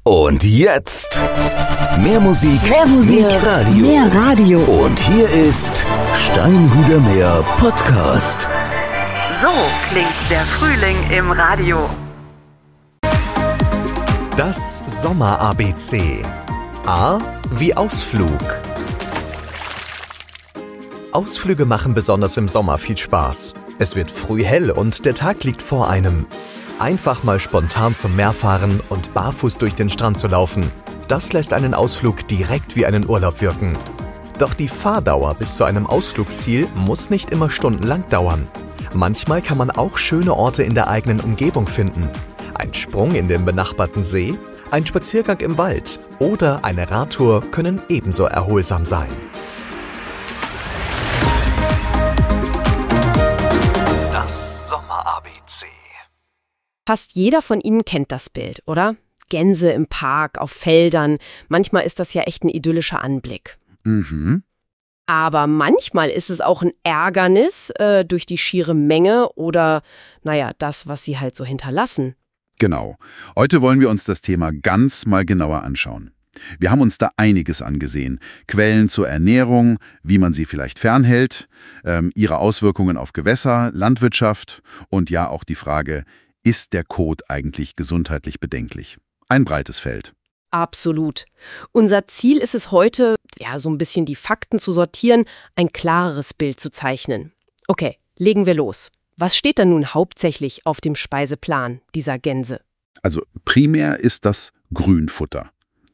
Und jetzt mehr Musik, mehr Radio. Mehr Radio. Und hier ist Steinhuder Meer Podcast. So klingt der Frühling im Radio. Das Sommer-ABC. A wie Ausflug. Ausflüge machen besonders im Sommer viel Spaß. Es wird früh hell und der Tag liegt vor einem. Einfach mal spontan zum Meer fahren und barfuß durch den Strand zu laufen, das lässt einen Ausflug direkt wie einen Urlaub wirken. Doch die Fahrdauer bis zu einem Ausflugsziel muss nicht immer stundenlang dauern. Manchmal kann man auch schöne Orte in der eigenen Umgebung finden. Ein Sprung in den benachbarten See, ein Spaziergang im Wald oder eine Radtour können ebenso erholsam sein. Das Sommer-ABC. Fast jeder von Ihnen kennt das Bild, oder? Gänse im Park, auf Feldern. Manchmal ist das ja echt ein idyllischer Anblick. Mhm. Aber manchmal ist es auch ein Ärgernis durch die schiere Menge oder, das, was sie halt so hinterlassen. Genau. Heute wollen wir uns das Thema Gans mal genauer anschauen. Wir haben uns da einiges angesehen. Quellen zur Ernährung, wie man sie vielleicht fernhält, ihre Auswirkungen auf Gewässer, Landwirtschaft und ja auch die Frage, ist der Kot eigentlich gesundheitlich bedenklich? Ein breites Feld. Absolut. Unser Ziel ist es heute, so ein bisschen die Fakten zu sortieren, ein klareres Bild zu zeichnen. Okay, legen wir los. Was steht da nun hauptsächlich auf dem Speiseplan dieser Gänse? Also primär ist das Grünfutter.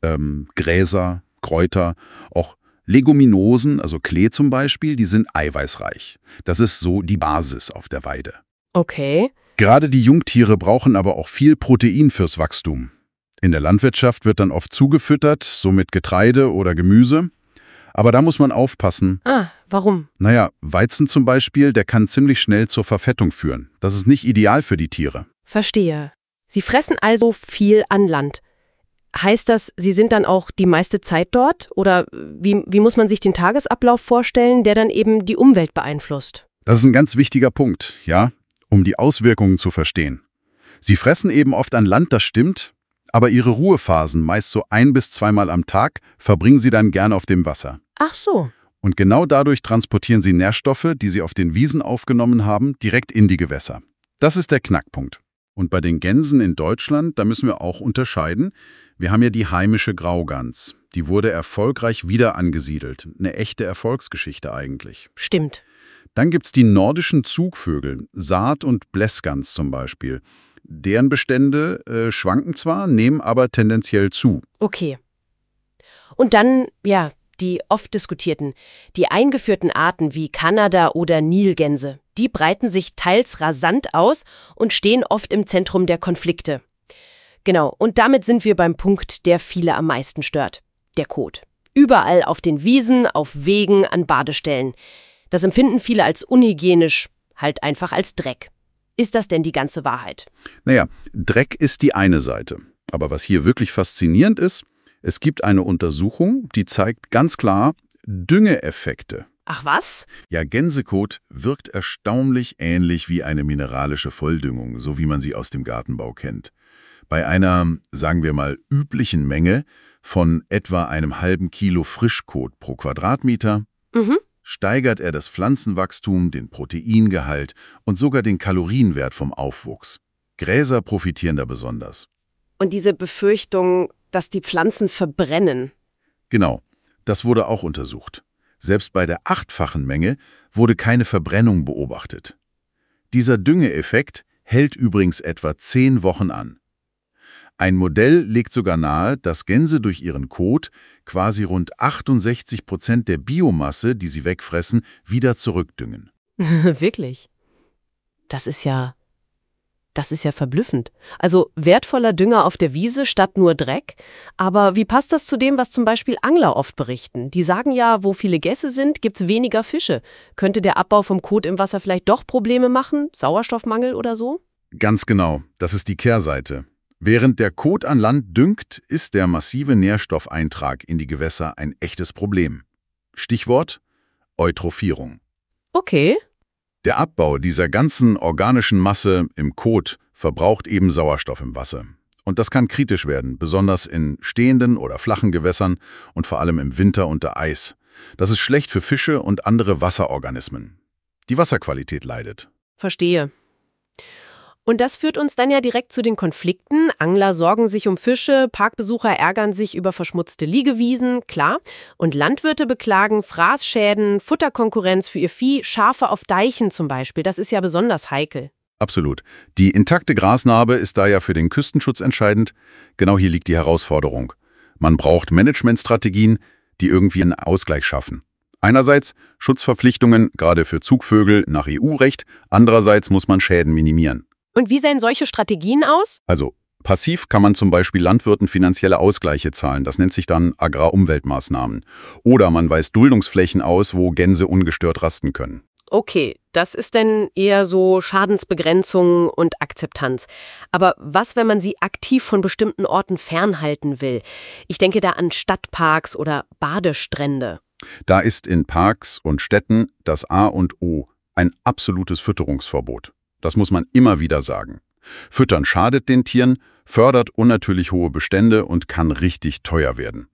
Gräser, Kräuter, auch Leguminosen, also Klee zum Beispiel, die sind eiweißreich. Das ist so die Basis auf der Weide. Okay. Gerade die Jungtiere brauchen aber auch viel Protein fürs Wachstum. In der Landwirtschaft wird dann oft zugefüttert, so mit Getreide oder Gemüse. Aber da muss man aufpassen. Warum? Weizen zum Beispiel, der kann ziemlich schnell zur Verfettung führen. Das ist nicht ideal für die Tiere. Verstehe. Sie fressen also viel an Land. Heißt das, Sie sind dann auch die meiste Zeit dort? Oder wie muss man sich den Tagesablauf vorstellen, der dann eben die Umwelt beeinflusst? Das ist ein ganz wichtiger Punkt, ja, um die Auswirkungen zu verstehen. Sie fressen eben oft an Land, das stimmt, aber ihre Ruhephasen, meist so 1- bis 2-mal am Tag, verbringen sie dann gern auf dem Wasser. Ach so. Und genau dadurch transportieren sie Nährstoffe, die sie auf den Wiesen aufgenommen haben, direkt in die Gewässer. Das ist der Knackpunkt. Und bei den Gänsen in Deutschland, da müssen wir auch unterscheiden. Wir haben ja die heimische Graugans. Die wurde erfolgreich wieder angesiedelt. Eine echte Erfolgsgeschichte eigentlich. Stimmt. Dann gibt's die nordischen Zugvögel, Saat- und Blässgans zum Beispiel. Deren Bestände schwanken zwar, nehmen aber tendenziell zu. Okay. Und dann, die oft diskutierten, die eingeführten Arten wie Kanada- oder Nilgänse, die breiten sich teils rasant aus und stehen oft im Zentrum der Konflikte. Genau, und damit sind wir beim Punkt, der viele am meisten stört. Der Kot. Überall auf den Wiesen, auf Wegen, an Badestellen. Das empfinden viele als unhygienisch, halt einfach als Dreck. Ist das denn die ganze Wahrheit? Dreck ist die eine Seite. Aber was hier wirklich faszinierend ist, es gibt eine Untersuchung, die zeigt ganz klar Düngeeffekte. Ach was? Ja, Gänsekot wirkt erstaunlich ähnlich wie eine mineralische Volldüngung, so wie man sie aus dem Gartenbau kennt. Bei einer, sagen wir mal, üblichen Menge von etwa einem halben Kilo Frischkot pro Quadratmeter steigert er das Pflanzenwachstum, den Proteingehalt und sogar den Kalorienwert vom Aufwuchs. Gräser profitieren da besonders. Und diese Befürchtung, dass die Pflanzen verbrennen. Genau, das wurde auch untersucht. Selbst bei der 8-fachen Menge wurde keine Verbrennung beobachtet. Dieser Düngeeffekt hält übrigens etwa 10 Wochen an. Ein Modell legt sogar nahe, dass Gänse durch ihren Kot quasi rund 68% der Biomasse, die sie wegfressen, wieder zurückdüngen. Wirklich? Das ist ja verblüffend. Also wertvoller Dünger auf der Wiese statt nur Dreck. Aber wie passt das zu dem, was zum Beispiel Angler oft berichten? Die sagen ja, wo viele Gässe sind, gibt's weniger Fische. Könnte der Abbau vom Kot im Wasser vielleicht doch Probleme machen? Sauerstoffmangel oder so? Ganz genau, das ist die Kehrseite. Während der Kot an Land düngt, ist der massive Nährstoffeintrag in die Gewässer ein echtes Problem. Stichwort Eutrophierung. Okay. Der Abbau dieser ganzen organischen Masse im Kot verbraucht eben Sauerstoff im Wasser. Und das kann kritisch werden, besonders in stehenden oder flachen Gewässern und vor allem im Winter unter Eis. Das ist schlecht für Fische und andere Wasserorganismen. Die Wasserqualität leidet. Verstehe. Und das führt uns dann ja direkt zu den Konflikten. Angler sorgen sich um Fische, Parkbesucher ärgern sich über verschmutzte Liegewiesen, klar. Und Landwirte beklagen Fraßschäden, Futterkonkurrenz für ihr Vieh, Schafe auf Deichen zum Beispiel. Das ist ja besonders heikel. Absolut. Die intakte Grasnarbe ist da ja für den Küstenschutz entscheidend. Genau hier liegt die Herausforderung. Man braucht Managementstrategien, die irgendwie einen Ausgleich schaffen. Einerseits Schutzverpflichtungen, gerade für Zugvögel nach EU-Recht, andererseits muss man Schäden minimieren. Und wie sehen solche Strategien aus? Also passiv kann man zum Beispiel Landwirten finanzielle Ausgleiche zahlen. Das nennt sich dann Agrarumweltmaßnahmen. Oder man weist Duldungsflächen aus, wo Gänse ungestört rasten können. Okay, das ist dann eher so Schadensbegrenzung und Akzeptanz. Aber was, wenn man sie aktiv von bestimmten Orten fernhalten will? Ich denke da an Stadtparks oder Badestrände. Da ist in Parks und Städten das A und O ein absolutes Fütterungsverbot. Das muss man immer wieder sagen. Füttern schadet den Tieren, fördert unnatürlich hohe Bestände und kann richtig teuer werden.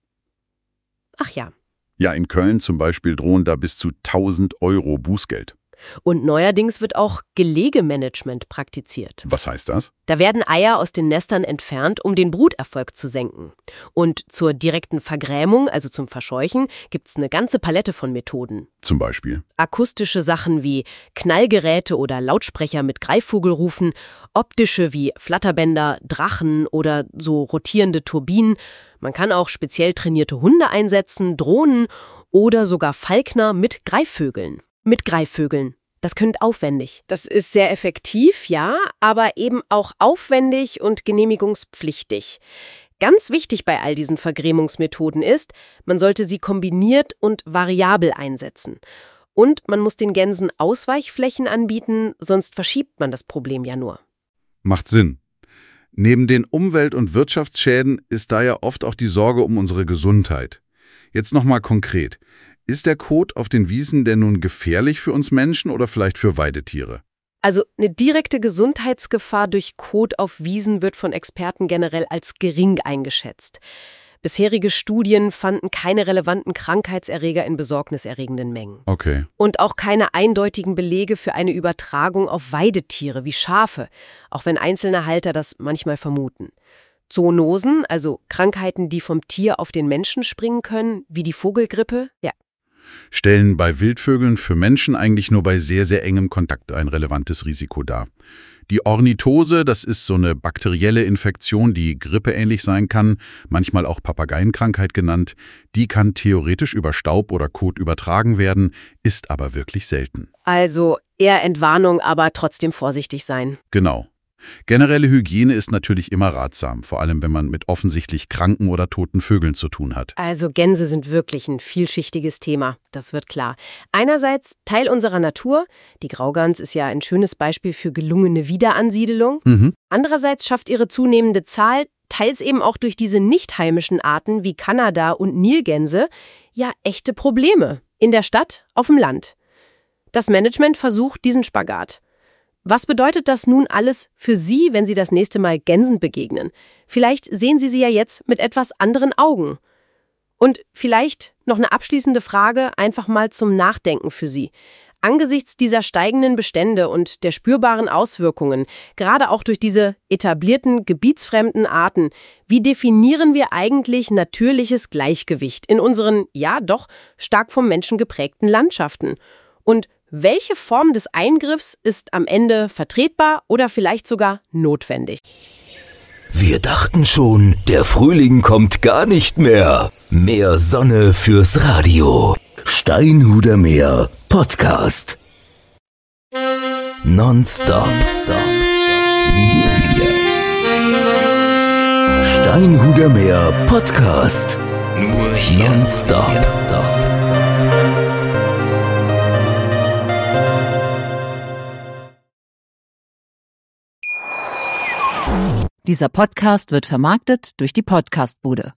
Ach ja. Ja, in Köln zum Beispiel drohen da bis zu 1.000 € Bußgeld. Und neuerdings wird auch Gelegemanagement praktiziert. Was heißt das? Da werden Eier aus den Nestern entfernt, um den Bruterfolg zu senken. Und zur direkten Vergrämung, also zum Verscheuchen, gibt's eine ganze Palette von Methoden. Zum Beispiel? Akustische Sachen wie Knallgeräte oder Lautsprecher mit Greifvogelrufen, optische wie Flatterbänder, Drachen oder so rotierende Turbinen. Man kann auch speziell trainierte Hunde einsetzen, Drohnen oder sogar Falkner mit Greifvögeln. Mit Greifvögeln. Das klingt aufwendig. Das ist sehr effektiv, ja, aber eben auch aufwendig und genehmigungspflichtig. Ganz wichtig bei all diesen Vergrämungsmethoden ist, man sollte sie kombiniert und variabel einsetzen. Und man muss den Gänsen Ausweichflächen anbieten, sonst verschiebt man das Problem ja nur. Macht Sinn. Neben den Umwelt- und Wirtschaftsschäden ist da ja oft auch die Sorge um unsere Gesundheit. Jetzt nochmal konkret. Ist der Kot auf den Wiesen denn nun gefährlich für uns Menschen oder vielleicht für Weidetiere? Also eine direkte Gesundheitsgefahr durch Kot auf Wiesen wird von Experten generell als gering eingeschätzt. Bisherige Studien fanden keine relevanten Krankheitserreger in besorgniserregenden Mengen. Okay. Und auch keine eindeutigen Belege für eine Übertragung auf Weidetiere wie Schafe, auch wenn einzelne Halter das manchmal vermuten. Zoonosen, also Krankheiten, die vom Tier auf den Menschen springen können, wie die Vogelgrippe, ja. Stellen bei Wildvögeln für Menschen eigentlich nur bei sehr, sehr engem Kontakt ein relevantes Risiko dar. Die Ornithose, das ist so eine bakterielle Infektion, die grippeähnlich sein kann, manchmal auch Papageienkrankheit genannt. Die kann theoretisch über Staub oder Kot übertragen werden, ist aber wirklich selten. Also eher Entwarnung, aber trotzdem vorsichtig sein. Genau. Generelle Hygiene ist natürlich immer ratsam, vor allem wenn man mit offensichtlich kranken oder toten Vögeln zu tun hat. Also Gänse sind wirklich ein vielschichtiges Thema, das wird klar. Einerseits Teil unserer Natur, die Graugans ist ja ein schönes Beispiel für gelungene Wiederansiedelung. Andererseits schafft ihre zunehmende Zahl, teils eben auch durch diese nicht heimischen Arten wie Kanada und Nilgänse, ja echte Probleme. In der Stadt, auf dem Land. Das Management versucht diesen Spagat. Was bedeutet das nun alles für Sie, wenn Sie das nächste Mal Gänsen begegnen? Vielleicht sehen Sie sie ja jetzt mit etwas anderen Augen. Und vielleicht noch eine abschließende Frage, einfach mal zum Nachdenken für Sie. Angesichts dieser steigenden Bestände und der spürbaren Auswirkungen, gerade auch durch diese etablierten, gebietsfremden Arten, wie definieren wir eigentlich natürliches Gleichgewicht in unseren, ja doch, stark vom Menschen geprägten Landschaften? Und welche Form des Eingriffs ist am Ende vertretbar oder vielleicht sogar notwendig? Wir dachten schon, der Frühling kommt gar nicht mehr. Mehr Sonne fürs Radio. Steinhuder Meer Podcast. Nonstop. Steinhuder Meer Podcast. Nur hier. Nonstop. Dieser Podcast wird vermarktet durch die Podcastbude.